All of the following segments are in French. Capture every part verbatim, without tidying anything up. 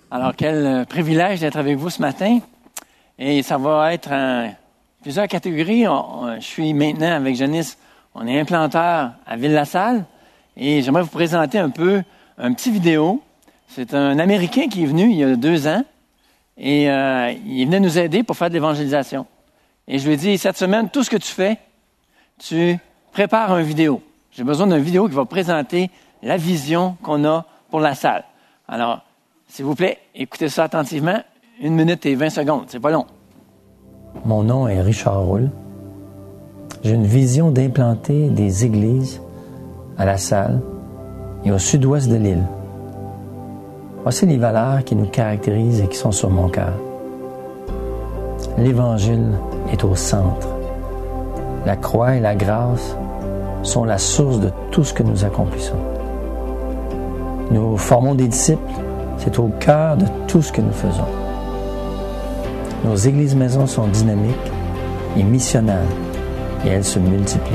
Alors, quel privilège d'être avec vous ce matin. Et ça va être en plusieurs catégories. On, on, je suis maintenant avec Janice, on est implanteur à Ville-la-Salle. Et j'aimerais vous présenter un peu un petit vidéo. C'est un Américain qui est venu il y a deux ans. Et euh, il venait nous aider pour faire de l'évangélisation. Et je lui ai dit, cette semaine, tout ce que tu fais, tu prépares une vidéo. J'ai besoin d'une vidéo qui va présenter la vision qu'on a pour la salle. Alors, s'il vous plaît, écoutez ça attentivement. Une minute et vingt secondes, c'est pas long. Mon nom est Richard Roule. J'ai une vision d'implanter des églises à la salle et au sud-ouest de l'île. Voici les valeurs qui nous caractérisent et qui sont sur mon cœur. L'Évangile est au centre. La croix et la grâce sont la source de tout ce que nous accomplissons. Nous formons des disciples. C'est au cœur de tout ce que nous faisons. Nos églises-maisons sont dynamiques et missionnaires, et elles se multiplient.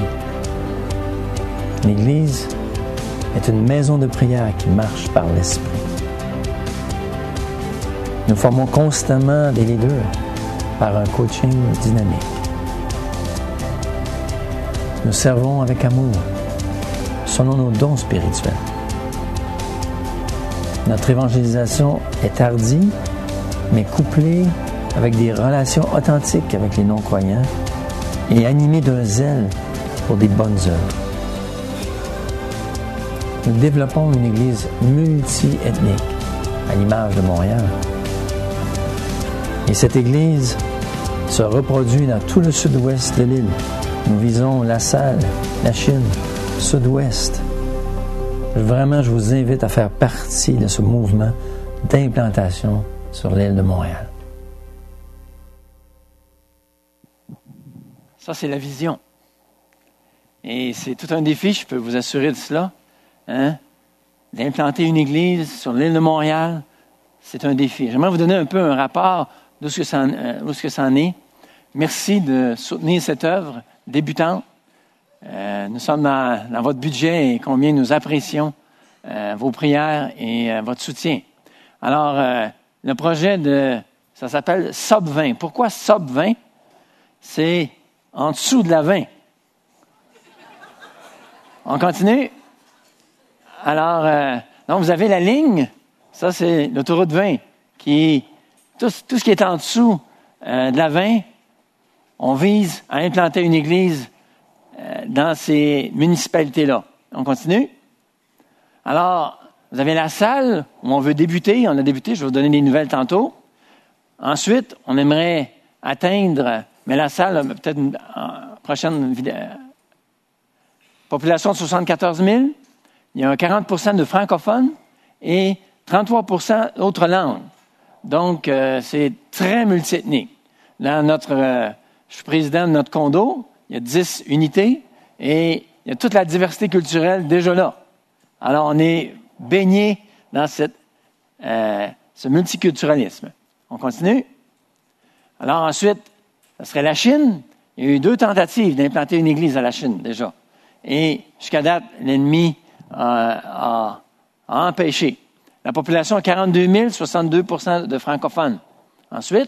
L'Église est une maison de prière qui marche par l'Esprit. Nous formons constamment des leaders par un coaching dynamique. Nous servons avec amour, selon nos dons spirituels. Notre évangélisation est hardie, mais couplée avec des relations authentiques avec les non-croyants et animée d'un zèle pour des bonnes œuvres. Nous développons une église multi-ethnique, à l'image de Montréal. Et cette église se reproduit dans tout le sud-ouest de l'île. Nous visons la Salle, la Chine, sud-ouest. Vraiment, je vous invite à faire partie de ce mouvement d'implantation sur l'île de Montréal. Ça, c'est la vision. Et c'est tout un défi, je peux vous assurer de cela. Hein? D'implanter une église sur l'île de Montréal, c'est un défi. J'aimerais vous donner un peu un rapport d'où ce que ça en, euh, où ce que ça en est. Merci de soutenir cette œuvre débutante. Euh, nous sommes dans, dans votre budget et combien nous apprécions euh, vos prières et euh, votre soutien. Alors, euh, le projet de, ça s'appelle Sub vingt. Pourquoi Sub vingt? C'est en dessous de la vingt. On continue? Alors, euh, donc vous avez la ligne, ça c'est l'autoroute vingt, qui tout, tout ce qui est en dessous euh, de la vingt, on vise à implanter une église dans ces municipalités-là. On continue? Alors, vous avez la salle où on veut débuter. On a débuté, je vais vous donner des nouvelles tantôt. Ensuite, on aimerait atteindre, mais la salle, peut-être une prochaine vidéo, population de soixante-quatorze mille. Il y a quarante pour cent de francophones et trente-trois pour cent d'autres langues. Donc, euh, c'est très multiethnique. Dans notre, euh, je suis président de notre condo. Il y a dix unités et il y a toute la diversité culturelle déjà là. Alors, on est baigné dans cette, euh, ce multiculturalisme. On continue? Alors ensuite, ce serait la Chine. Il y a eu deux tentatives d'implanter une église à la Chine déjà. Et jusqu'à date, l'ennemi a, a, a empêché. La population a quarante-deux mille, soixante-deux pour cent de francophones. Ensuite,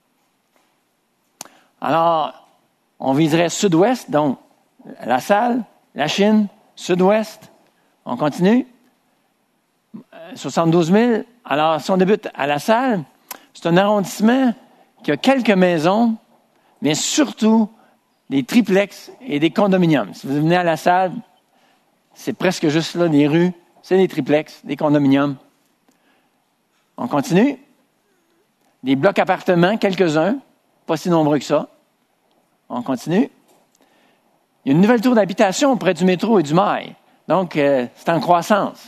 alors, on viserait sud-ouest, donc la salle, la Chine, sud-ouest. On continue. soixante-douze mille. Alors, si on débute à la salle, c'est un arrondissement qui a quelques maisons, mais surtout des triplex et des condominiums. Si vous venez à la salle, c'est presque juste là, des rues, c'est des triplex, des condominiums. On continue. Des blocs appartements, quelques-uns, pas si nombreux que ça. On continue. Il y a une nouvelle tour d'habitation près du métro et du Mail. Donc, euh, c'est en croissance.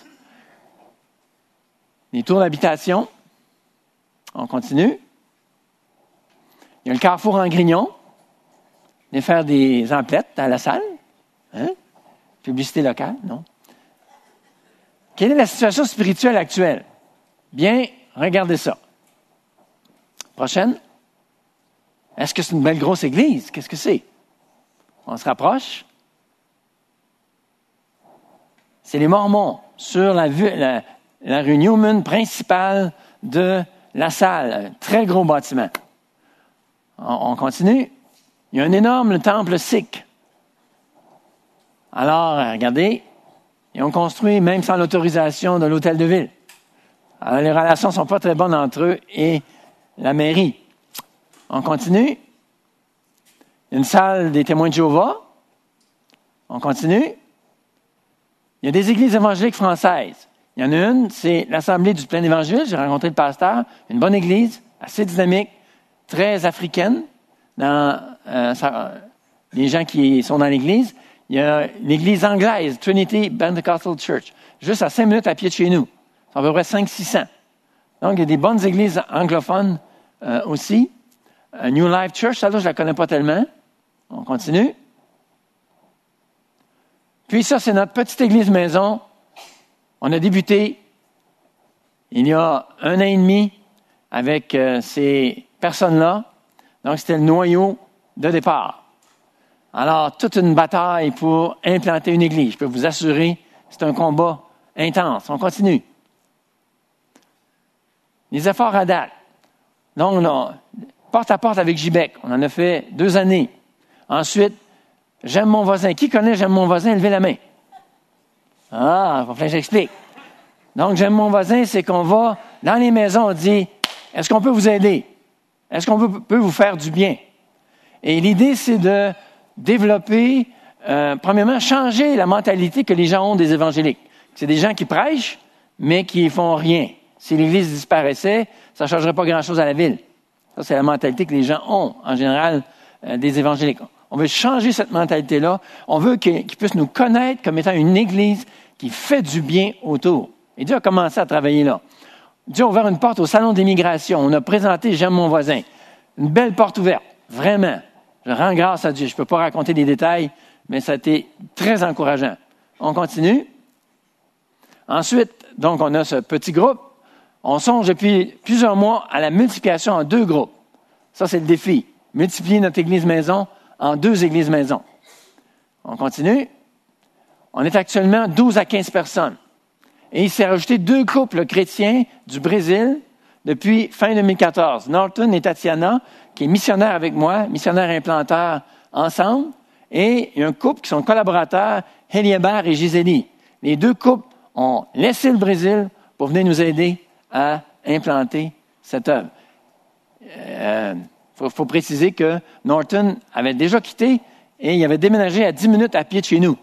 Des tours d'habitation. On continue. Il y a le carrefour en Grignon. Venez faire des emplettes à la salle. Hein? Publicité locale, non? Quelle est la situation spirituelle actuelle? Bien, regardez ça. Prochaine. Est-ce que c'est une belle grosse église? Qu'est-ce que c'est? On se rapproche. C'est les Mormons sur la, la, la rue Newman principale de la salle. Un très gros bâtiment. On, on continue. Il y a un énorme temple sikh. Alors, regardez, ils ont construit même sans l'autorisation de l'hôtel de ville. Alors, les relations ne sont pas très bonnes entre eux et la mairie. On continue. Il y a une salle des témoins de Jéhovah. On continue. Il y a des églises évangéliques françaises. Il y en a une, c'est l'Assemblée du Plein Évangile. J'ai rencontré le pasteur. Une bonne église, assez dynamique, très africaine dans euh, ça, les gens qui sont dans l'église. Il y a l'église anglaise, Trinity Pentecostal Church, juste à cinq minutes à pied de chez nous. C'est à peu près cinq cents à six cents. Donc, il y a des bonnes églises anglophones euh, aussi. Euh, New Life Church, ça là, je ne la connais pas tellement. On continue. Puis ça, c'est notre petite église maison. On a débuté il y a un an et demi avec euh, ces personnes-là. Donc, c'était le noyau de départ. Alors, toute une bataille pour implanter une église. Je peux vous assurer, c'est un combat intense. On continue. Les efforts à date. Donc, on a, porte à porte avec J B E C. On en a fait deux années. Ensuite, j'aime mon voisin. Qui connaît j'aime mon voisin? Levez la main. Ah, il va falloir que j'explique. Donc, j'aime mon voisin, c'est qu'on va dans les maisons, on dit, est-ce qu'on peut vous aider? Est-ce qu'on peut, peut vous faire du bien? Et l'idée, c'est de développer, euh, premièrement, changer la mentalité que les gens ont des évangéliques. C'est des gens qui prêchent, mais qui font rien. Si l'Église disparaissait, ça ne changerait pas grand-chose à la ville. Ça, c'est la mentalité que les gens ont, en général, euh, des évangéliques. On veut changer cette mentalité-là. On veut qu'ils, qu'ils puissent nous connaître comme étant une Église qui fait du bien autour. Et Dieu a commencé à travailler là. Dieu a ouvert une porte au salon d'immigration. On a présenté « J'aime mon voisin ». Une belle porte ouverte, vraiment. Je rends grâce à Dieu. Je ne peux pas raconter des détails, mais ça a été très encourageant. On continue. Ensuite, donc, on a ce petit groupe. On songe depuis plusieurs mois à la multiplication en deux groupes. Ça, c'est le défi. Multiplier notre église maison en deux églises maison. On continue. On est actuellement douze à quinze personnes. Et il s'est rajouté deux couples chrétiens du Brésil depuis fin deux mille quatorze. Norton et Tatiana, qui est missionnaire avec moi, missionnaire implanteur ensemble. Et il y a un couple qui sont collaborateurs, Heliébert et Gisélie. Les deux couples ont laissé le Brésil pour venir nous aider à implanter cette œuvre. Il euh, faut, faut préciser que Norton avait déjà quitté et il avait déménagé à dix minutes à pied de chez nous,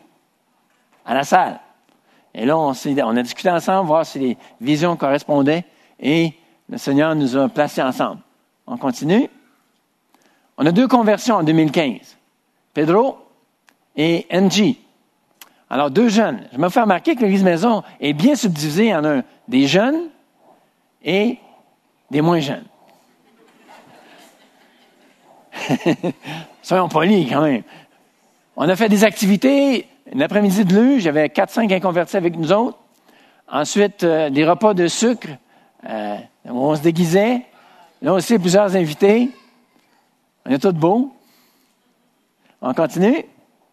à la salle. Et là, on, s'est, on a discuté ensemble, voir si les visions correspondaient et le Seigneur nous a placés ensemble. On continue. On a deux conversions en deux mille quinze. Pedro et N G. Alors, deux jeunes. Je me fais remarquer que l'Église Maison est bien subdivisée en un des jeunes et des moins jeunes. Soyons polis quand même. On a fait des activités. L'après-midi de luge, j'avais quatre cinq inconvertis avec nous autres. Ensuite, euh, des repas de sucre euh, où on se déguisait. Là aussi, plusieurs invités. On est tous beaux. On continue.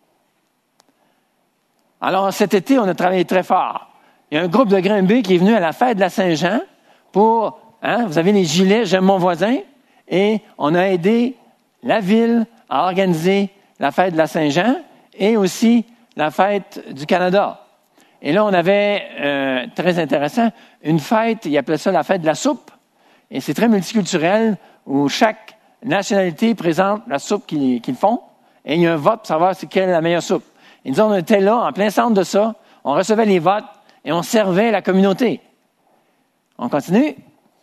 Alors, cet été, on a travaillé très fort. Il y a un groupe de Grimby qui est venu à la fête de la Saint-Jean pour, hein, vous avez les gilets, j'aime mon voisin, et on a aidé la ville à organiser la fête de la Saint-Jean et aussi la fête du Canada. Et là, on avait, euh, très intéressant, une fête, ils appelaient ça la fête de la soupe, et c'est très multiculturel, où chaque nationalité présente la soupe qu'ils, qu'ils font, et il y a un vote pour savoir c'est quelle est la meilleure soupe. Et nous, on était là, en plein centre de ça, on recevait les votes, et on servait la communauté. On continue.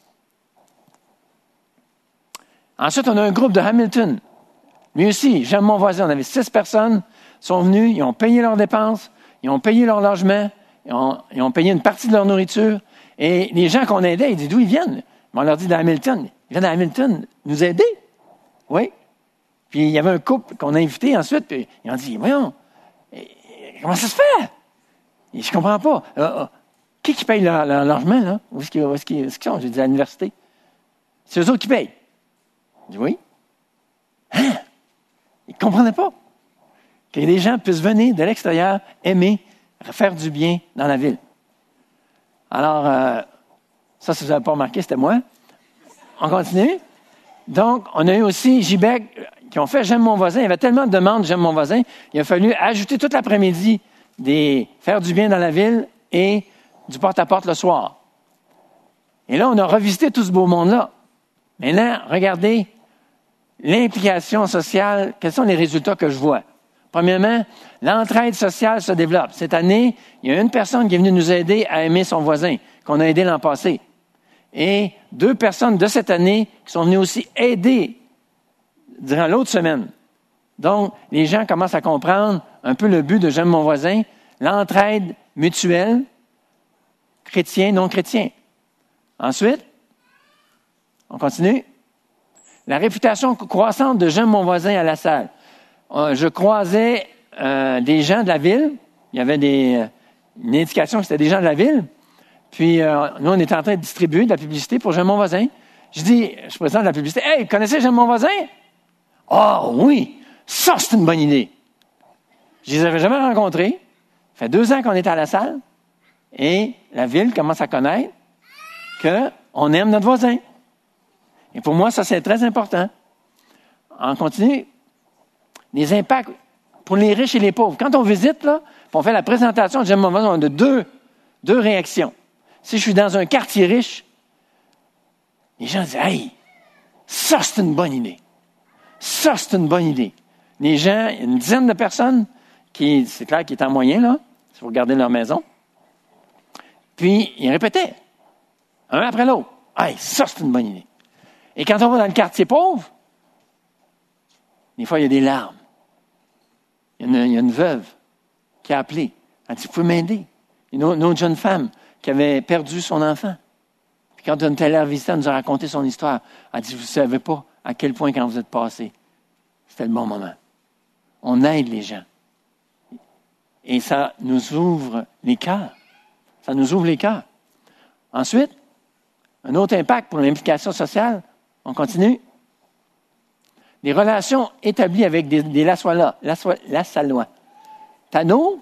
Ensuite, on a un groupe de Hamilton. Lui aussi, j'aime mon voisin, on avait six personnes, sont venus, ils ont payé leurs dépenses, ils ont payé leur logement, ils ont, ils ont payé une partie de leur nourriture. Et les gens qu'on aidait, ils disent d'où ils viennent. On leur dit d'Hamilton. Ils viennent d'Hamilton nous aider. Oui. Puis il y avait un couple qu'on a invité ensuite, puis ils ont dit, voyons, comment ça se fait? Et je comprends pas. Euh, euh, qui qui paye leur, leur logement, là? Où est-ce qu'ils, où est-ce qu'ils, où est-ce qu'ils sont? J'ai dit à l'université. C'est eux autres qui payent. Je dis oui. Hein? Ils ne comprenaient pas. Que des gens puissent venir de l'extérieur, aimer, faire du bien dans la ville. Alors, euh, Ça, si vous n'avez pas remarqué, c'était moi. On continue. Donc, on a eu aussi J B E C qui ont fait « J'aime mon voisin ». Il y avait tellement de demandes « J'aime mon voisin ». Il a fallu ajouter toute l'après-midi des faire du bien dans la ville et du porte-à-porte le soir. Et là, on a revisité tout ce beau monde-là. Maintenant, regardez l'implication sociale. Quels sont les résultats que je vois? Premièrement, l'entraide sociale se développe. Cette année, il y a une personne qui est venue nous aider à aimer son voisin, qu'on a aidé l'an passé. Et deux personnes de cette année qui sont venues aussi aider durant l'autre semaine. Donc, les gens commencent à comprendre un peu le but de « J'aime mon voisin », l'entraide mutuelle, chrétien, non chrétien. Ensuite, on continue. La réputation croissante de « J'aime mon voisin » à la salle. Euh, je croisais euh, des gens de la ville. Il y avait des, euh, une indication que c'était des gens de la ville. Puis, euh, nous, on était en train de distribuer de la publicité pour « J'aime mon voisin ». Je dis, je présente la publicité. « Hey, vous connaissez « J'aime mon voisin » ? » « Ah oh, oui, ça, c'est une bonne idée. » Je les avais jamais rencontrés. Ça fait deux ans qu'on est à la salle. Et la ville commence à connaître qu'on aime notre voisin. Et pour moi, ça, c'est très important. On continue. Les impacts pour les riches et les pauvres. Quand on visite, là, on fait la présentation de J'aime mon voisin, on a deux, deux réactions. Si je suis dans un quartier riche, les gens disent « Hey, ça, c'est une bonne idée. Ça, c'est une bonne idée. » Les gens, une dizaine de personnes, qui, c'est clair qu'ils étaient en moyen, là, si vous regardez leur maison. Puis, ils répétaient, un après l'autre. « Hey, ça, c'est une bonne idée. » Et quand on va dans le quartier pauvre, des fois, il y a des larmes. Il y a une, il y a une veuve qui a appelé. Elle dit, « Vous pouvez m'aider? » Une autre, une autre jeune femme qui avait perdu son enfant. Puis quand on était allé la visiter, elle nous a raconté son histoire. Elle dit, « Vous ne savez pas à quel point quand vous êtes passé, c'était le bon moment. » On aide les gens. Et ça nous ouvre les cœurs. Ça nous ouvre les cœurs. Ensuite, un autre impact pour l'implication sociale, on continue. Les relations établies avec des, des Lassois, Lassalois. Tano,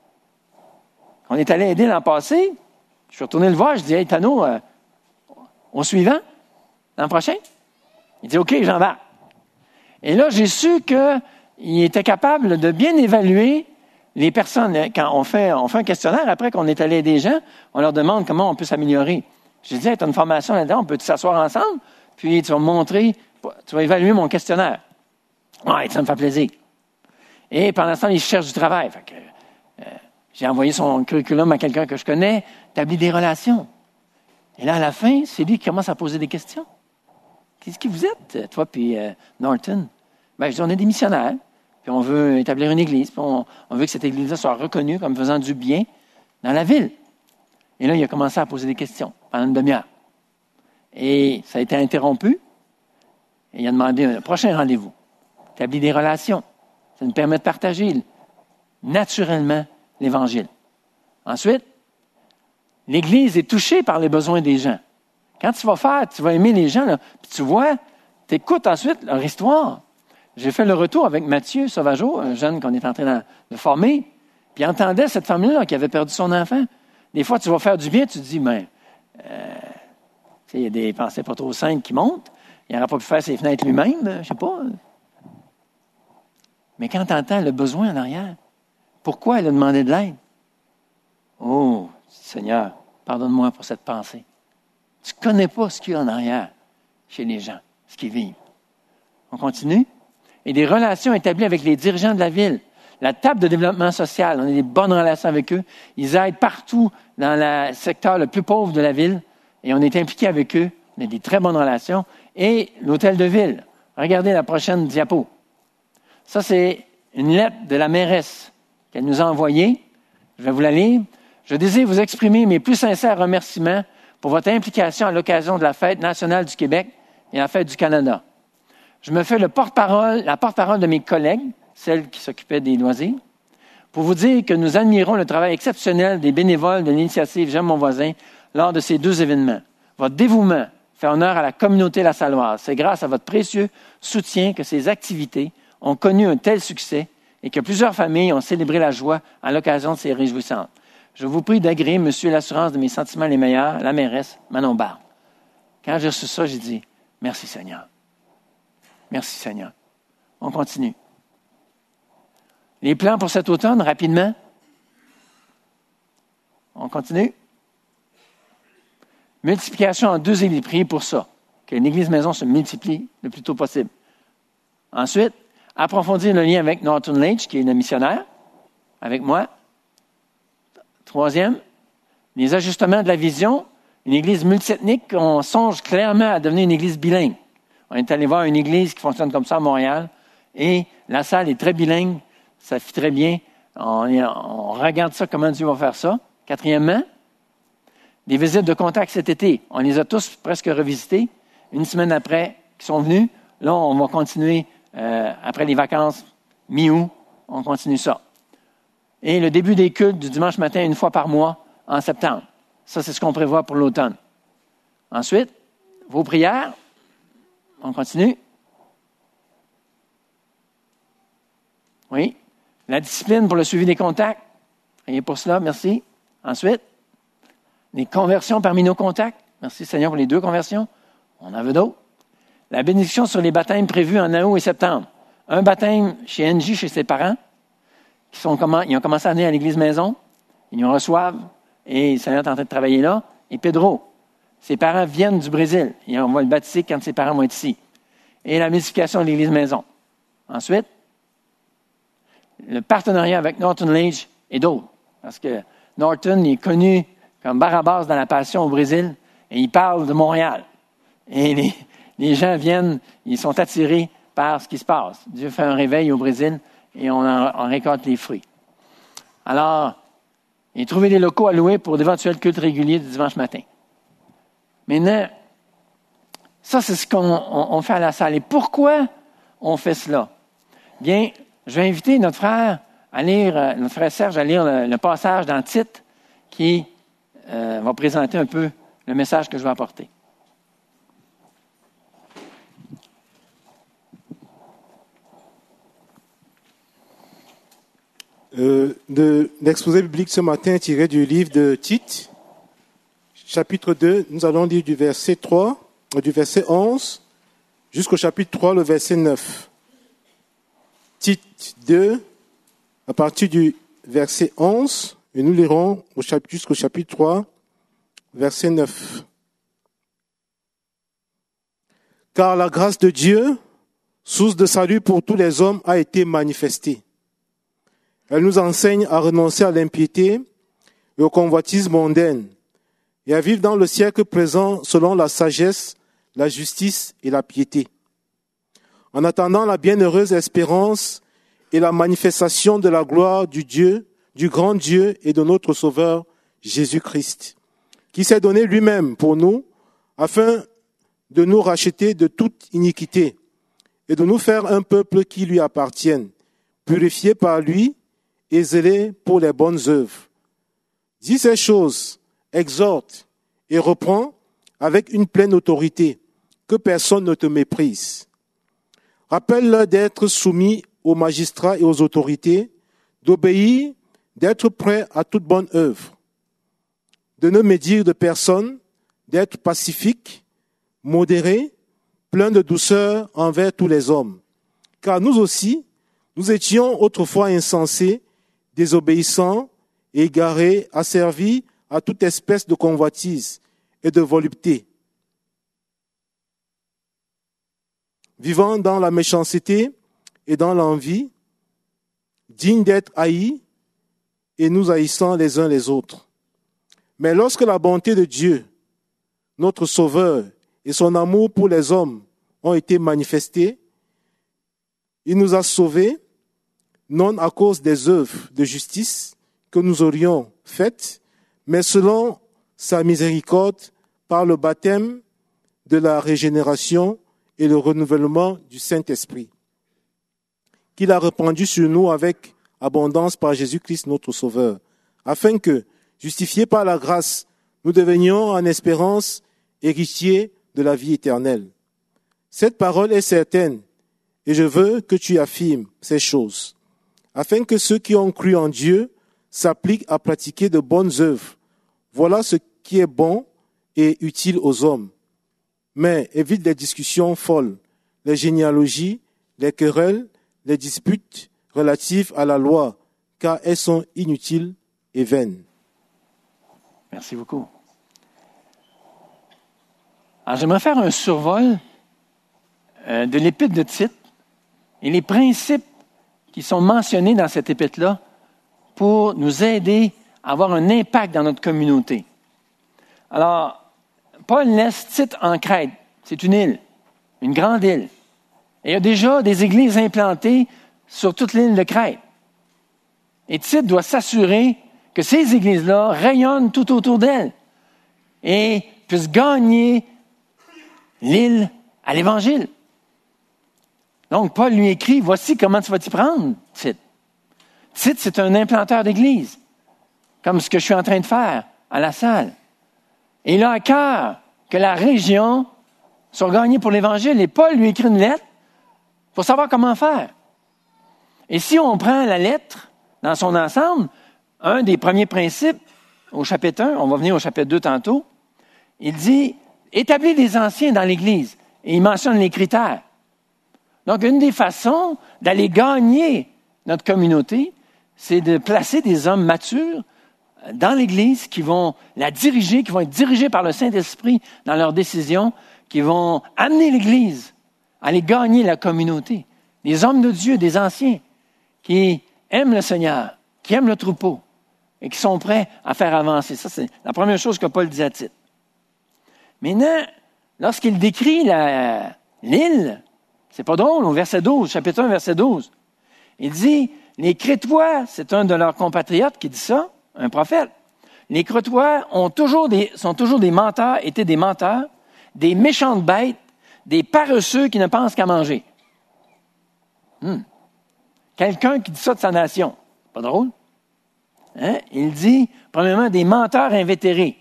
on est allé aider l'an passé, je suis retourné le voir, je dis, « Hey, Tano, euh, au suivant, l'an prochain? » Il dit, « OK, j'embarque. » Et là, j'ai su qu'il était capable de bien évaluer les personnes. Quand on fait, on fait un questionnaire, après qu'on est allé aider des gens, on leur demande comment on peut s'améliorer. J'ai dit, hey, tu as une formation là-dedans, on peut s'asseoir ensemble, puis tu vas me montrer, tu vas évaluer mon questionnaire. Ouais, ça me fait plaisir. Et pendant ce temps, il cherche du travail. Fait que, euh, j'ai envoyé son curriculum à quelqu'un que je connais, établi des relations. Et là, à la fin, c'est lui qui commence à poser des questions. Qu'est-ce que vous êtes, toi puis euh, Norton? Ben, je dis, on est des missionnaires, puis on veut établir une église, puis on, on veut que cette église-là soit reconnue comme faisant du bien dans la ville. Et là, il a commencé à poser des questions pendant une demi-heure. Et ça a été interrompu. Et il a demandé un prochain rendez-vous. Établir des relations. Ça nous permet de partager naturellement l'Évangile. Ensuite, l'Église est touchée par les besoins des gens. Quand tu vas faire, tu vas aimer les gens, là, puis tu vois, tu écoutes ensuite leur histoire. J'ai fait le retour avec Mathieu Sauvageau, un jeune qu'on est en train de former, puis il entendait cette famille-là qui avait perdu son enfant. Des fois, tu vas faire du bien, tu te dis, ben, euh, il y a des pensées pas trop simples qui montent, il n'aurait pas pu faire ses fenêtres lui-même, je ne sais pas. Mais quand tu entends le besoin en arrière, pourquoi elle a demandé de l'aide? Oh, Seigneur, pardonne-moi pour cette pensée. Tu ne connais pas ce qu'il y a en arrière chez les gens, ce qu'ils vivent. On continue. Et des relations établies avec les dirigeants de la ville. La table de développement social, on a des bonnes relations avec eux. Ils aident partout dans le secteur le plus pauvre de la ville. Et on est impliqué avec eux. On a des très bonnes relations. Et l'hôtel de ville. Regardez la prochaine diapo. Ça, c'est une lettre de la mairesse qu'elle nous a envoyée. Je vais vous la lire. Je désire vous exprimer mes plus sincères remerciements pour votre implication à l'occasion de la Fête nationale du Québec et la Fête du Canada. Je me fais le porte-parole, la porte-parole de mes collègues, celles qui s'occupaient des loisirs, pour vous dire que nous admirons le travail exceptionnel des bénévoles de l'initiative J'aime mon voisin lors de ces deux événements. Votre dévouement fait honneur à la communauté lassalloise. C'est grâce à votre précieux soutien que ces activités ont connu un tel succès et que plusieurs familles ont célébré la joie à l'occasion de ces réjouissances. Je vous prie d'agréer, monsieur, l'assurance de mes sentiments les meilleurs, la mairesse Manon Barbe. Quand j'ai reçu ça, j'ai dit, merci Seigneur. Merci Seigneur. On continue. Les plans pour cet automne, rapidement. On continue. Multiplication en deux églises. Priez pour ça. Que l'église maison se multiplie le plus tôt possible. Ensuite, approfondir le lien avec Norton Lage, qui est le missionnaire, avec moi. Troisième, les ajustements de la vision. Une église multiethnique, on songe clairement à devenir une église bilingue. On est allé voir une église qui fonctionne comme ça à Montréal, et la salle est très bilingue, ça fit très bien. On, est, on regarde ça, comment Dieu va faire ça. Quatrièmement, des visites de contact cet été. On les a tous presque revisités. Une semaine après qu'ils sont venus, là, on va continuer euh, après les vacances, mi-août, on continue ça. Et le début des cultes du dimanche matin, une fois par mois, en septembre. Ça, c'est ce qu'on prévoit pour l'automne. Ensuite, vos prières. On continue. Oui. La discipline pour le suivi des contacts. Priez pour cela, merci. Ensuite, les conversions parmi nos contacts. Merci Seigneur pour les deux conversions. On en veut d'autres. La bénédiction sur les baptêmes prévus en août et septembre. Un baptême chez N J, chez ses parents, qui sont comment, ils ont commencé à venir à l'église maison. Ils nous reçoivent. Et le Seigneur est en train de travailler là. Et Pedro, ses parents viennent du Brésil. Et on va le baptiser quand ses parents vont être ici. Et la multiplication de l'église maison. Ensuite, le partenariat avec Norton Lage et d'autres. Parce que Norton est connu comme Barabbas dans la Passion au Brésil. Et il parle de Montréal. Et les, les gens viennent, ils sont attirés par ce qui se passe. Dieu fait un réveil au Brésil et on, en, on récolte les fruits. Alors, et trouver des locaux à louer pour d'éventuels cultes réguliers du dimanche matin. Maintenant, ça, c'est ce qu'on on, on fait à la salle. Et pourquoi on fait cela? Bien, je vais inviter notre frère à lire, euh, notre frère Serge à lire le, le passage dans Tite qui euh, va présenter un peu le message que je vais apporter. Euh, de l'exposé biblique ce matin tiré du livre de Tite, chapitre deux, nous allons lire du verset trois, du verset onze jusqu'au chapitre trois, le verset neuf. Tite deux, à partir du verset onze, et nous lirons au chapitre, jusqu'au chapitre trois, verset neuf. Car la grâce de Dieu, source de salut pour tous les hommes, a été manifestée. Elle nous enseigne à renoncer à l'impiété et au convoitisme mondaine et à vivre dans le siècle présent selon la sagesse, la justice et la piété. En attendant la bienheureuse espérance et la manifestation de la gloire du Dieu, du grand Dieu et de notre Sauveur Jésus-Christ, qui s'est donné lui-même pour nous afin de nous racheter de toute iniquité et de nous faire un peuple qui lui appartienne, purifié par lui et zélé pour les bonnes œuvres. Dis ces choses, exhorte et reprends avec une pleine autorité, que personne ne te méprise. Rappelle-leur d'être soumis aux magistrats et aux autorités, d'obéir, d'être prêt à toute bonne œuvre, de ne médire de personne, d'être pacifique, modéré, plein de douceur envers tous les hommes. Car nous aussi, nous étions autrefois insensés, désobéissants, égarés, asservis à toute espèce de convoitise et de volupté, vivant dans la méchanceté et dans l'envie, dignes d'être haïs et nous haïssant les uns les autres. Mais lorsque la bonté de Dieu, notre Sauveur, et son amour pour les hommes ont été manifestés, il nous a sauvés, non à cause des œuvres de justice que nous aurions faites, mais selon sa miséricorde par le baptême de la régénération et le renouvellement du Saint-Esprit, qu'il a répandu sur nous avec abondance par Jésus-Christ notre Sauveur, afin que, justifiés par la grâce, nous devenions en espérance héritiers de la vie éternelle. Cette parole est certaine, et je veux que tu affirmes ces choses, afin que ceux qui ont cru en Dieu s'applique à pratiquer de bonnes œuvres. Voilà ce qui est bon et utile aux hommes. Mais évite les discussions folles, les généalogies, les querelles, les disputes relatives à la loi, car elles sont inutiles et vaines. Merci beaucoup. Alors, j'aimerais faire un survol euh, de l'épître de Tite et les principes qui sont mentionnés dans cette épître-là pour nous aider à avoir un impact dans notre communauté. Alors, Paul laisse Tite en Crète. C'est une île, une grande île. Et il y a déjà des églises implantées sur toute l'île de Crète. Et Tite doit s'assurer que ces églises-là rayonnent tout autour d'elle et puissent gagner l'île à l'Évangile. Donc, Paul lui écrit, voici comment tu vas t'y prendre, Tite. Tite, c'est un implanteur d'église, comme ce que je suis en train de faire à la salle. Et il a à cœur que la région soit gagnée pour l'Évangile. Et Paul lui écrit une lettre pour savoir comment faire. Et si on prend la lettre dans son ensemble, un des premiers principes au chapitre un, on va venir au chapitre deux tantôt, il dit, établis des anciens dans l'Église. Et il mentionne les critères. Donc, une des façons d'aller gagner notre communauté, c'est de placer des hommes matures dans l'Église qui vont la diriger, qui vont être dirigés par le Saint-Esprit dans leurs décisions, qui vont amener l'Église à aller gagner la communauté. Des hommes de Dieu, des anciens, qui aiment le Seigneur, qui aiment le troupeau et qui sont prêts à faire avancer. Ça, c'est la première chose que Paul dit à Tite. Maintenant, lorsqu'il décrit la, l'île, c'est pas drôle, au verset douze, chapitre un, verset douze, il dit, les Crétois, c'est un de leurs compatriotes qui dit ça, un prophète. Les Crétois ont toujours des, sont toujours des menteurs, étaient des menteurs, des méchantes bêtes, des paresseux qui ne pensent qu'à manger. Hmm. Quelqu'un qui dit ça de sa nation. Pas drôle? Hein? Il dit, premièrement, des menteurs invétérés.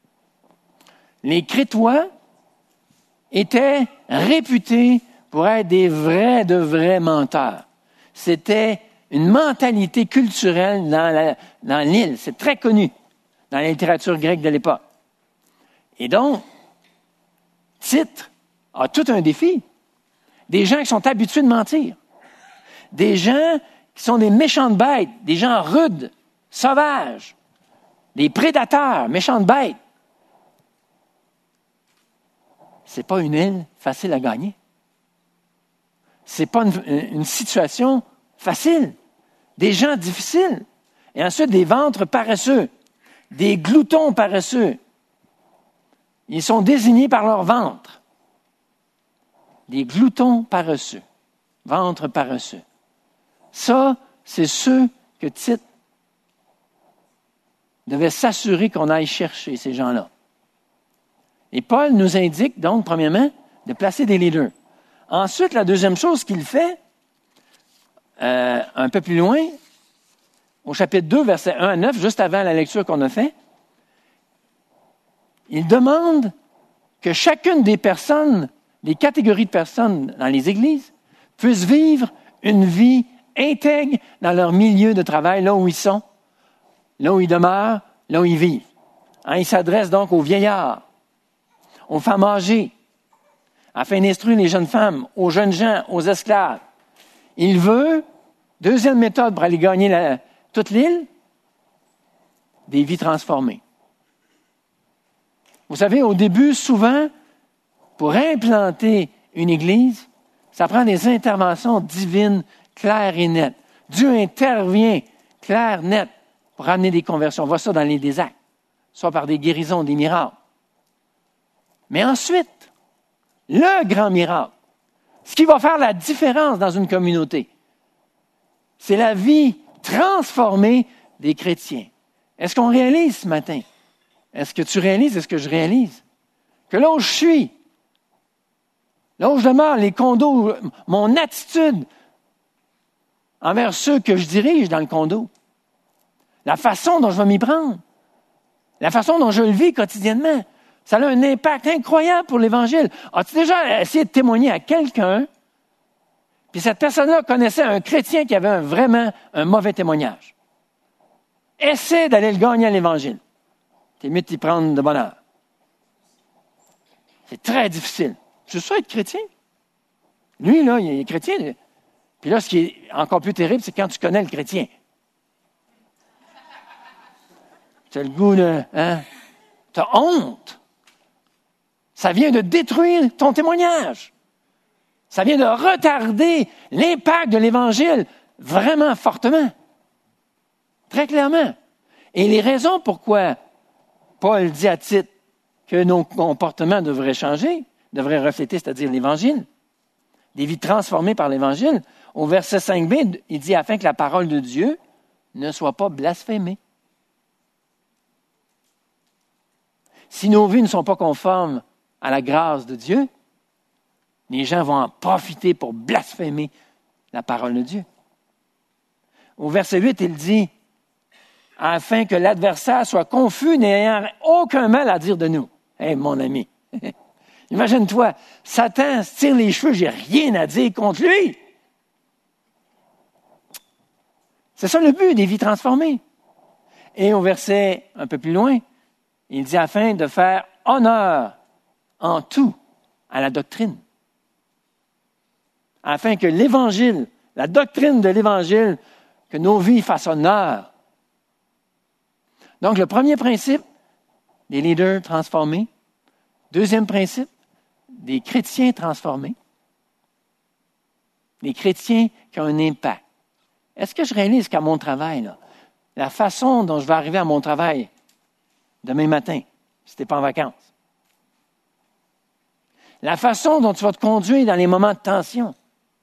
Les Crétois étaient réputés pour être des vrais de vrais menteurs. C'était une mentalité culturelle dans, la, dans l'île. C'est très connu dans la littérature grecque de l'époque. Et donc, Tite a tout un défi. Des gens qui sont habitués de mentir. Des gens qui sont des méchantes bêtes, des gens rudes, sauvages, des prédateurs, méchantes bêtes. C'est pas une île facile à gagner. C'est pas une, une situation facile. Des gens difficiles. Et ensuite, des ventres paresseux. Des gloutons paresseux. Ils sont désignés par leur ventre. Des gloutons paresseux. Ventre paresseux. Ça, c'est ceux que Tite devait s'assurer qu'on aille chercher, ces gens-là. Et Paul nous indique donc, premièrement, de placer des leaders. Ensuite, la deuxième chose qu'il fait, euh, un peu plus loin, au chapitre deux, versets un à neuf, juste avant la lecture qu'on a faite, il demande que chacune des personnes, des catégories de personnes dans les églises, puissent vivre une vie intègre dans leur milieu de travail, là où ils sont, là où ils demeurent, là où ils vivent. Hein, il s'adresse donc aux vieillards, aux femmes âgées, afin d'instruire les jeunes femmes, aux jeunes gens, aux esclaves. Il veut, deuxième méthode pour aller gagner la, toute l'île, des vies transformées. Vous savez, au début, souvent, pour implanter une église, ça prend des interventions divines claires et nettes. Dieu intervient clair, net, pour amener des conversions. On voit ça dans les des actes, soit par des guérisons, des miracles. Mais ensuite, le grand miracle, ce qui va faire la différence dans une communauté, c'est la vie transformée des chrétiens. Est-ce qu'on réalise ce matin? Est-ce que tu réalises? Est-ce que je réalise? Que là où je suis, là où je demeure, les condos, mon attitude envers ceux que je dirige dans le condo, la façon dont je vais m'y prendre, la façon dont je le vis quotidiennement, ça a un impact incroyable pour l'Évangile. As-tu déjà essayé de témoigner à quelqu'un, puis cette personne-là connaissait un chrétien qui avait un, vraiment un mauvais témoignage? essaie d'aller le gagner à l'Évangile. T'es mieux de t'y prendre de bonne heure. C'est très difficile. Tu veux ça être chrétien? Lui, là, il est chrétien. Puis là, ce qui est encore plus terrible, c'est quand tu connais le chrétien. Tu as le goût de... Hein? Tu as honte. Ça vient de détruire ton témoignage. Ça vient de retarder l'impact de l'Évangile vraiment fortement. Très clairement. Et les raisons pourquoi Paul dit à Tite que nos comportements devraient changer, devraient refléter, c'est-à-dire l'Évangile, des vies transformées par l'Évangile, au verset cinq b, il dit « afin que la parole de Dieu ne soit pas blasphémée ». Si nos vies ne sont pas conformes à la grâce de Dieu, les gens vont en profiter pour blasphémer la parole de Dieu. Au verset huit, il dit « afin que l'adversaire soit confus, n'ayant aucun mal à dire de nous. » Hé, mon ami, imagine-toi, Satan se tire les cheveux, j'ai rien à dire contre lui. C'est ça le but des vies transformées. Et au verset un peu plus loin, il dit « afin de faire honneur en tout à la doctrine. » Afin que l'Évangile, la doctrine de l'Évangile, que nos vies fassent honneur. Donc, le premier principe, des leaders transformés. Deuxième principe, des chrétiens transformés. Des chrétiens qui ont un impact. Est-ce que je réalise qu'à mon travail, là, la façon dont je vais arriver à mon travail demain matin, si tu n'es pas en vacances, la façon dont tu vas te conduire dans les moments de tension,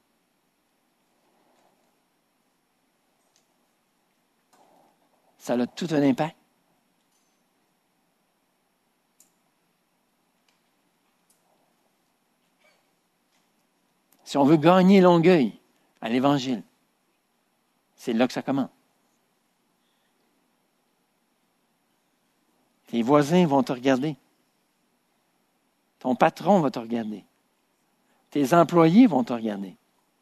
ça a tout un impact. Si on veut gagner Longueuil à l'Évangile, c'est là que ça commence. Tes voisins vont te regarder. Ton patron va te regarder. Tes employés vont te regarder.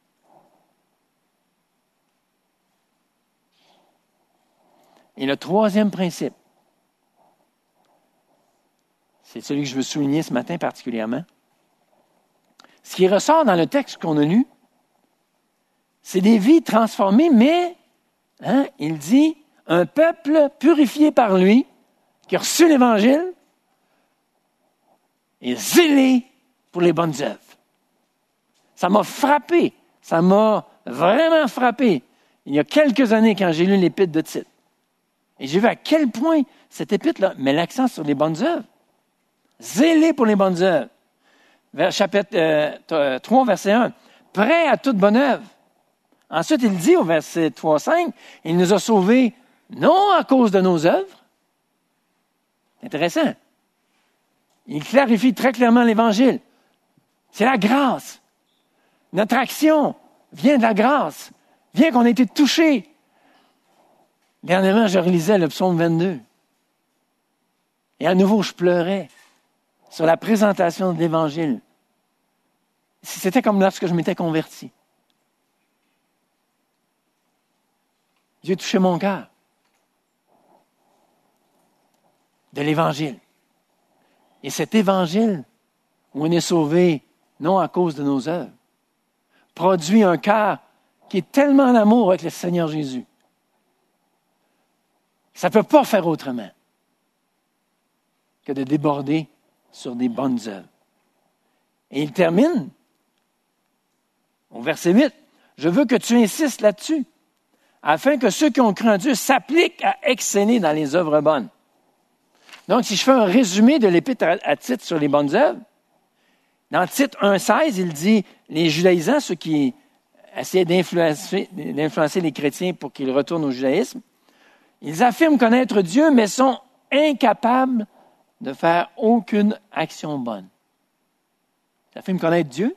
Et le troisième principe, c'est celui que je veux souligner ce matin particulièrement. Ce qui ressort dans le texte qu'on a lu, c'est des vies transformées, mais, hein, il dit, un peuple purifié par lui, qui a reçu l'Évangile, et zélé pour les bonnes œuvres. Ça m'a frappé, ça m'a vraiment frappé. Il y a quelques années, quand j'ai lu l'Épître de Tite, et j'ai vu à quel point cette épître-là met l'accent sur les bonnes œuvres. Zélé pour les bonnes œuvres. Vers chapitre euh, trois, verset un. Prêt à toute bonne œuvre. Ensuite, il dit au verset trois cinq, il nous a sauvés non à cause de nos œuvres. C'est intéressant. Il clarifie très clairement l'Évangile. C'est la grâce. Notre action vient de la grâce. Vient qu'on ait été touchés. Dernièrement, je relisais le psaume vingt-deux. Et à nouveau, je pleurais sur la présentation de l'Évangile. C'était comme lorsque je m'étais converti. Dieu a touché mon cœur. De l'Évangile. Et cet Évangile, où on est sauvé, non à cause de nos œuvres, produit un cœur qui est tellement en amour avec le Seigneur Jésus. Ça ne peut pas faire autrement que de déborder sur des bonnes œuvres. Et il termine au verset huit. Je veux que tu insistes là-dessus, afin que ceux qui ont cru en Dieu s'appliquent à exceller dans les œuvres bonnes. Donc, si je fais un résumé de l'Épître à Tite sur les bonnes œuvres, dans Tite un seize, il dit, les judaïsants, ceux qui essayaient d'influencer, d'influencer les chrétiens pour qu'ils retournent au judaïsme, ils affirment connaître Dieu, mais sont incapables de faire aucune action bonne. Ils affirment connaître Dieu,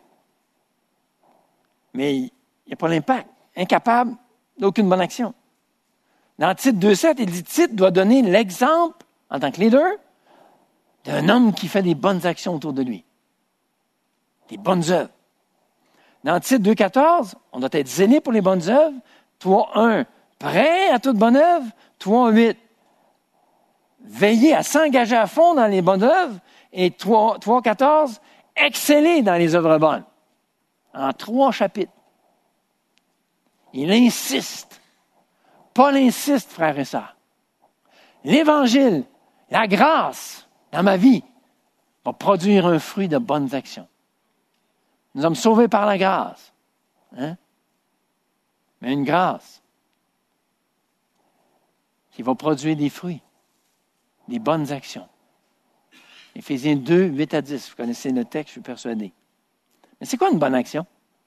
mais il n'y a pas l'impact. Incapable d'aucune bonne action. Dans Tite deux sept, il dit, Tite doit donner l'exemple, en tant que leader, d'un homme qui fait des bonnes actions autour de lui. Des bonnes œuvres. Dans Tite deux quatorze, on doit être zélé pour les bonnes œuvres. trois un, Prêt à toute bonne œuvre? trois huit. Veillez à s'engager à fond dans les bonnes œuvres. Et trois quatorze. Excellez dans les œuvres bonnes. En trois chapitres. Il insiste. Paul insiste, frères et sœurs. L'Évangile, la grâce dans ma vie va produire un fruit de bonnes actions. Nous sommes sauvés par la grâce. Hein? Mais une grâce qui va produire des fruits, des bonnes actions. Éphésiens deux, huit à dix. Vous connaissez le texte, je suis persuadé. Mais c'est quoi une bonne action?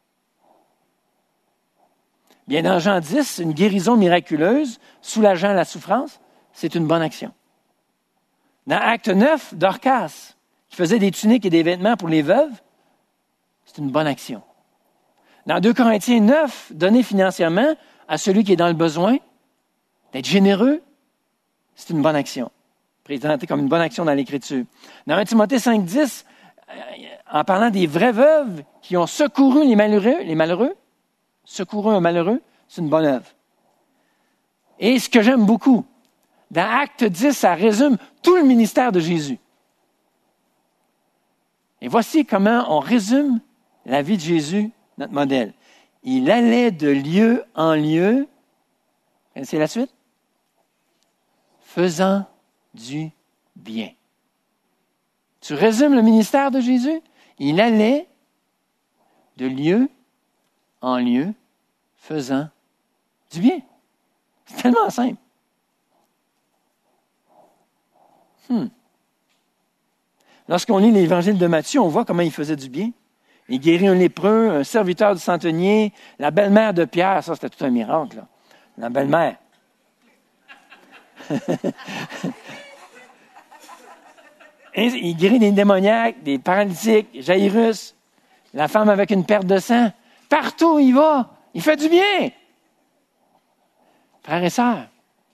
Bien, dans Jean dix, une guérison miraculeuse, soulageant la souffrance, c'est une bonne action. Dans Acte neuf, Dorcas, qui faisait des tuniques et des vêtements pour les veuves, c'est une bonne action. Dans deux Corinthiens neuf, donner financièrement à celui qui est dans le besoin, d'être généreux, c'est une bonne action. Présenté comme une bonne action dans l'Écriture. Dans un Timothée cinq dix, en parlant des vraies veuves qui ont secouru les malheureux, les malheureux, secouru un malheureux, c'est une bonne œuvre. Et ce que j'aime beaucoup, dans Acte dix, ça résume tout le ministère de Jésus. Et voici comment on résume la vie de Jésus, notre modèle. Il allait de lieu en lieu, c'est la suite, faisant du bien. Tu résumes le ministère de Jésus? Il allait de lieu en lieu, faisant du bien. C'est tellement simple. Hmm. Lorsqu'on lit l'Évangile de Matthieu, on voit comment il faisait du bien. Il guérit un lépreux, un serviteur du centenier, la belle-mère de Pierre. Ça, c'était tout un miracle, là. La belle-mère. Il guérit des démoniaques, des paralytiques, Jairus, la femme avec une perte de sang. Partout où il va, il fait du bien. Frères et sœurs,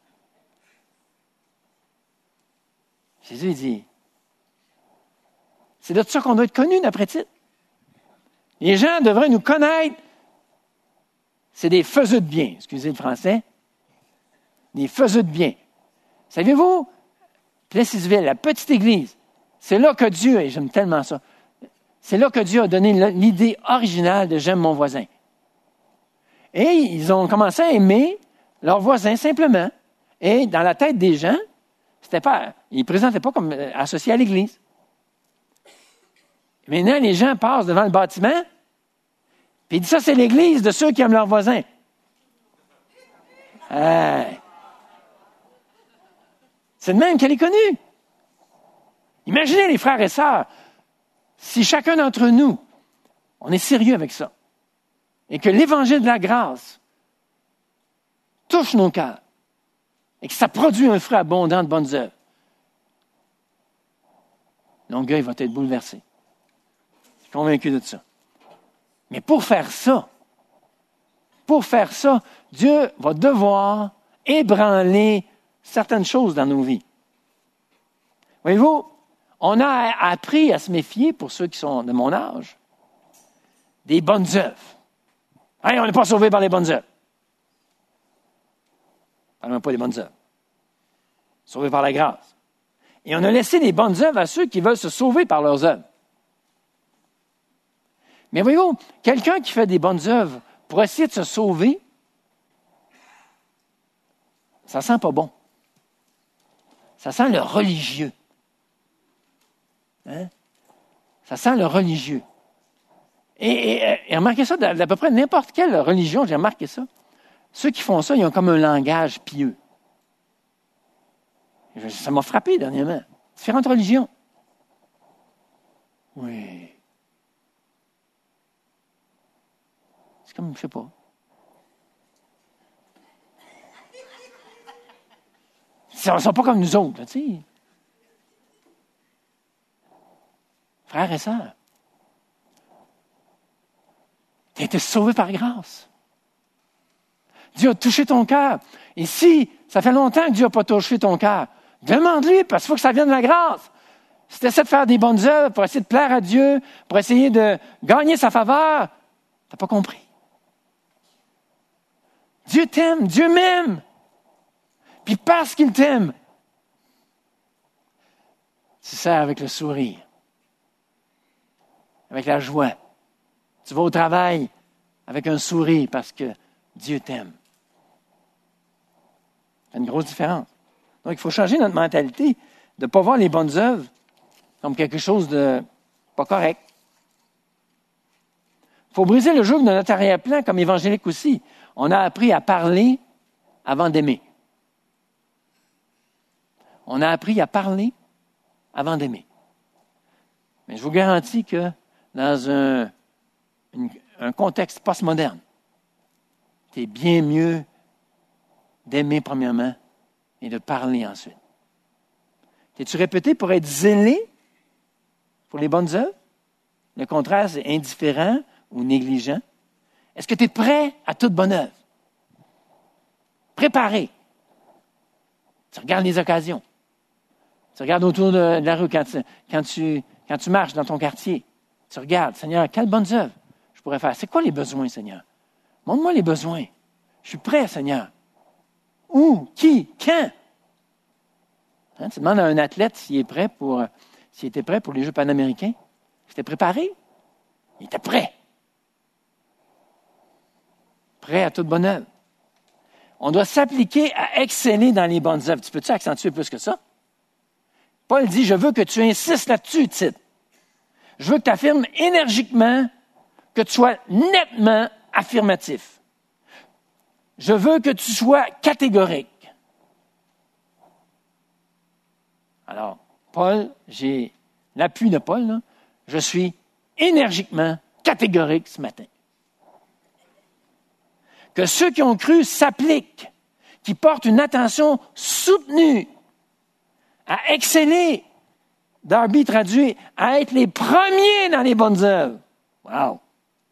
Jésus il dit, c'est de ça qu'on doit être connu, d'après-titre. Les gens devraient nous connaître. C'est des faiseux de bien, excusez le français. Des faiseux de bien. Savez-vous, Plessisville, la petite église, c'est là que Dieu, et j'aime tellement ça, c'est là que Dieu a donné l'idée originale de « j'aime mon voisin ». Et ils ont commencé à aimer leur voisin simplement. Et dans la tête des gens, c'était pas, ils ne présentaient pas comme associés à l'église. Maintenant, les gens passent devant le bâtiment, puis ils disent ça, c'est l'église de ceux qui aiment leurs voisins. Euh, c'est de même qu'elle est connue. Imaginez les frères et sœurs, si chacun d'entre nous, on est sérieux avec ça, et que l'évangile de la grâce touche nos cœurs, et que ça produit un fruit abondant de bonnes œuvres, Longueuil va être bouleversé. Je suis convaincu de ça. Mais pour faire ça, pour faire ça, Dieu va devoir ébranler certaines choses dans nos vies. Voyez-vous, on a appris à se méfier, pour ceux qui sont de mon âge, des bonnes œuvres. Hey, on n'est pas sauvé par les bonnes œuvres. Parlons pas des bonnes œuvres. Sauvé par la grâce. Et on a laissé les bonnes œuvres à ceux qui veulent se sauver par leurs œuvres. Mais voyez-vous, quelqu'un qui fait des bonnes œuvres pour essayer de se sauver, ça sent pas bon. Ça sent le religieux. Hein? Ça sent le religieux. Et, et, et remarquez ça, d'à peu près n'importe quelle religion, j'ai remarqué ça. Ceux qui font ça, ils ont comme un langage pieux. Ça m'a frappé dernièrement. Différentes religions. Oui. C'est comme, je sais pas. Ils ne sont pas comme nous autres, tu sais. Frères et sœurs, tu as été sauvé par grâce. Dieu a touché ton cœur. Et si ça fait longtemps que Dieu n'a pas touché ton cœur, demande-lui, parce qu'il faut que ça vienne de la grâce. Si tu essaies de faire des bonnes œuvres pour essayer de plaire à Dieu, pour essayer de gagner sa faveur, tu n'as pas compris. Dieu t'aime, Dieu m'aime. Puis parce qu'il t'aime, tu sers avec le sourire, avec la joie. Tu vas au travail avec un sourire parce que Dieu t'aime. C'est une grosse différence. Donc, il faut changer notre mentalité de ne pas voir les bonnes œuvres comme quelque chose de pas correct. Il faut briser le joug de notre arrière-plan comme évangélique aussi. On a appris à parler avant d'aimer. On a appris à parler avant d'aimer. Mais je vous garantis que dans un, une, un contexte postmoderne, c'est bien mieux d'aimer premièrement et de parler ensuite. T'es-tu répété pour être zélé pour les bonnes œuvres? Le contraire, c'est indifférent ou négligent. Est-ce que tu es prêt à toute bonne œuvre? Préparé. Tu regardes les occasions. Tu regardes autour de la rue quand tu, quand tu, quand tu marches dans ton quartier. Tu regardes, Seigneur, quelles bonnes œuvres je pourrais faire? C'est quoi les besoins, Seigneur? Montre-moi les besoins. Je suis prêt, Seigneur. Où? Qui? Quand? Hein, tu demandes à un athlète s'il est prêt pour, s'il était prêt pour les Jeux panaméricains. Il était préparé. Il était prêt. Prêt à toute bonne œuvre. On doit s'appliquer à exceller dans les bonnes œuvres. Tu peux-tu accentuer plus que ça? Paul dit, je veux que tu insistes là-dessus, Tite. Je veux que tu affirmes énergiquement, que tu sois nettement affirmatif. Je veux que tu sois catégorique. Alors, Paul, j'ai l'appui de Paul, là. Je suis énergiquement catégorique ce matin. Que ceux qui ont cru s'appliquent, qui portent une attention soutenue à exceller. Darby traduit à être les premiers dans les bonnes œuvres. Wow!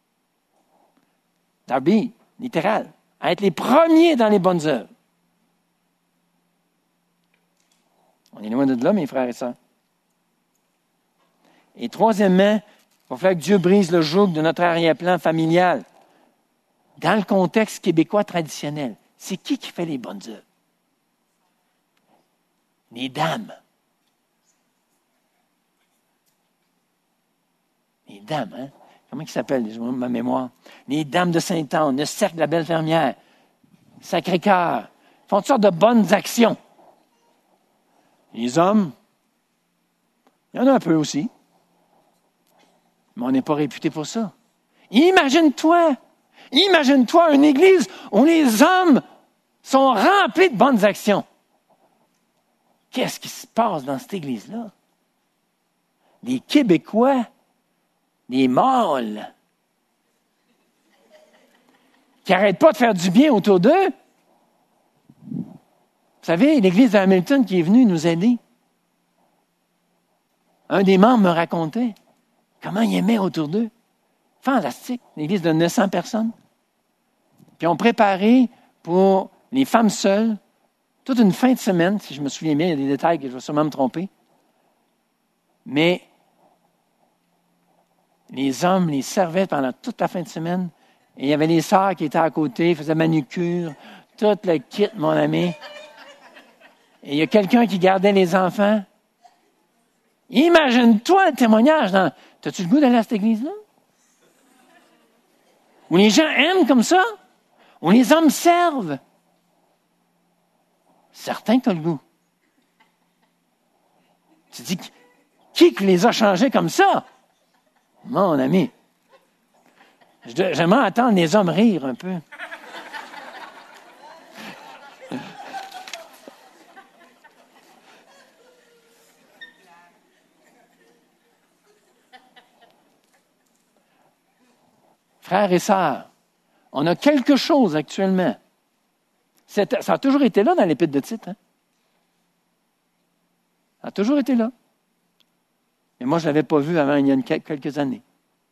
Darby, littéral, à être les premiers dans les bonnes œuvres. On est loin de là, mes frères et sœurs. Et troisièmement, il va falloir que Dieu brise le joug de notre arrière-plan familial. Dans le contexte québécois traditionnel, c'est qui qui fait les bonnes œuvres? Les dames. Les dames, hein? Comment ils s'appellent, je me ma mémoire? Les dames de Sainte-Anne, le cercle de la Belle Fermière, Sacré-Cœur, font toutes sortes de bonnes actions. Les hommes, il y en a un peu aussi. Mais on n'est pas réputé pour ça. Imagine-toi, imagine-toi une église où les hommes sont remplis de bonnes actions. Qu'est-ce qui se passe dans cette église-là? Les Québécois, les mâles, qui n'arrêtent pas de faire du bien autour d'eux. Vous savez, l'église de Hamilton qui est venue nous aider, un des membres me racontait comment il aimait autour d'eux. Fantastique, l'église de neuf cents personnes. Puis on préparé pour les femmes seules toute une fin de semaine, si je me souviens bien, il y a des détails que je vais sûrement me tromper. Mais les hommes les servaient pendant toute la fin de semaine. Et il y avait les sœurs qui étaient à côté, faisaient manucure, tout le kit, mon ami. Et il y a quelqu'un qui gardait les enfants. Imagine-toi le témoignage. Dans... T'as-tu le goût d'aller à cette église-là? Où les gens aiment comme ça? Où les hommes servent? Certain que tu as le goût. Tu te dis, qui les a changés comme ça? Mon ami. J'aimerais entendre les hommes rire un peu. Frères et sœurs, on a quelque chose actuellement. C'est, ça a toujours été là dans l'Épître de Tite. Hein? Ça a toujours été là. Mais moi, je ne l'avais pas vu avant il y a une, quelques années.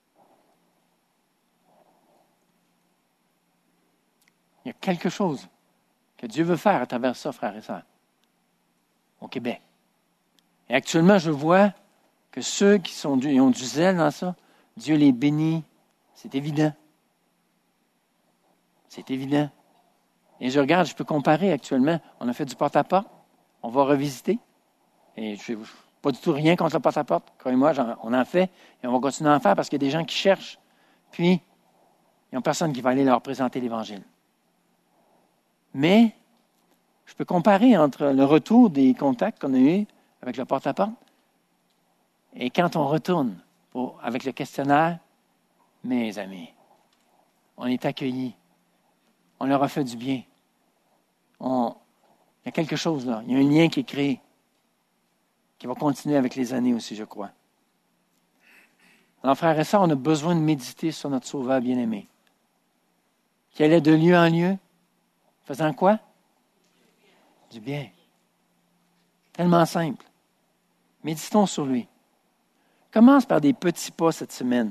Il y a quelque chose que Dieu veut faire à travers ça, frères et sœurs, au Québec. Et actuellement, je vois que ceux qui sont, ils ont du zèle dans ça, Dieu les bénit. C'est évident. C'est évident. Et je regarde, je peux comparer actuellement. On a fait du porte-à-porte. On va revisiter. Et je ne fais pas du tout rien contre le porte-à-porte. Croyez-moi, on en fait. Et on va continuer à en faire parce qu'il y a des gens qui cherchent. Puis, il n'y a personne qui va aller leur présenter l'Évangile. Mais, je peux comparer entre le retour des contacts qu'on a eus avec le porte-à-porte et quand on retourne pour, avec le questionnaire, mes amis, on est accueillis. On leur a fait du bien. On, il y a quelque chose là. Il y a un lien qui est créé, qui va continuer avec les années aussi, je crois. Alors, frères et sœurs, on a besoin de méditer sur notre Sauveur bien-aimé, qui allait de lieu en lieu, faisant quoi? Du bien. Tellement simple. Méditons sur lui. Commence par des petits pas cette semaine.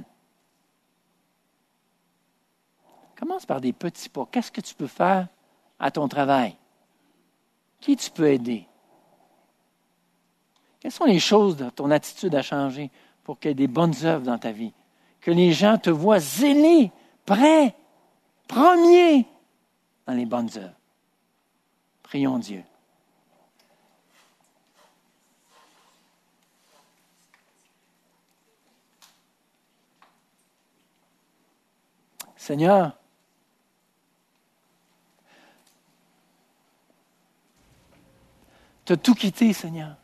Commence par des petits pas. Qu'est-ce que tu peux faire à ton travail? Qui tu peux aider? Quelles sont les choses de ton attitude à changer pour qu'il y ait des bonnes œuvres dans ta vie? Que les gens te voient zélé, prêt, premier dans les bonnes œuvres. Prions Dieu. Seigneur, tu as tout quitté, Seigneur.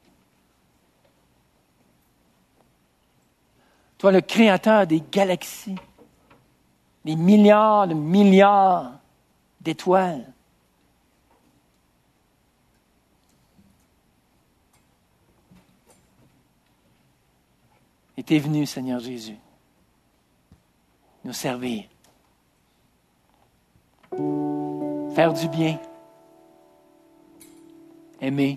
Toi, le créateur des galaxies, des milliards de milliards d'étoiles. Et tu es venu, Seigneur Jésus, nous servir, faire du bien, aimer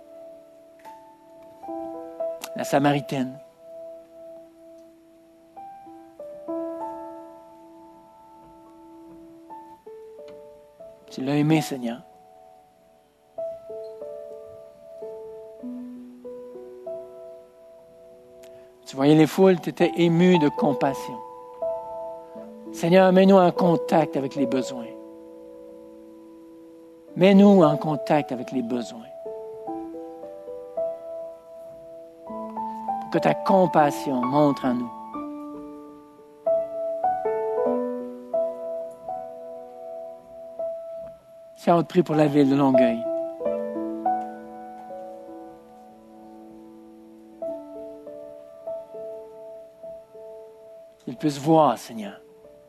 la Samaritaine. Tu l'as aimé, Seigneur. Tu voyais les foules, tu étais ému de compassion. Seigneur, mets-nous en contact avec les besoins. Mets-nous en contact avec les besoins. Pour que ta compassion montre en nous. Seigneur, on te prie pour la ville de Longueuil. Qu'ils puissent voir, Seigneur.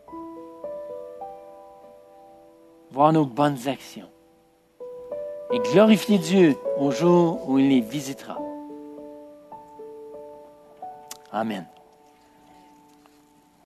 Voir nos bonnes actions. Et glorifier Dieu au jour où il les visitera. Amen.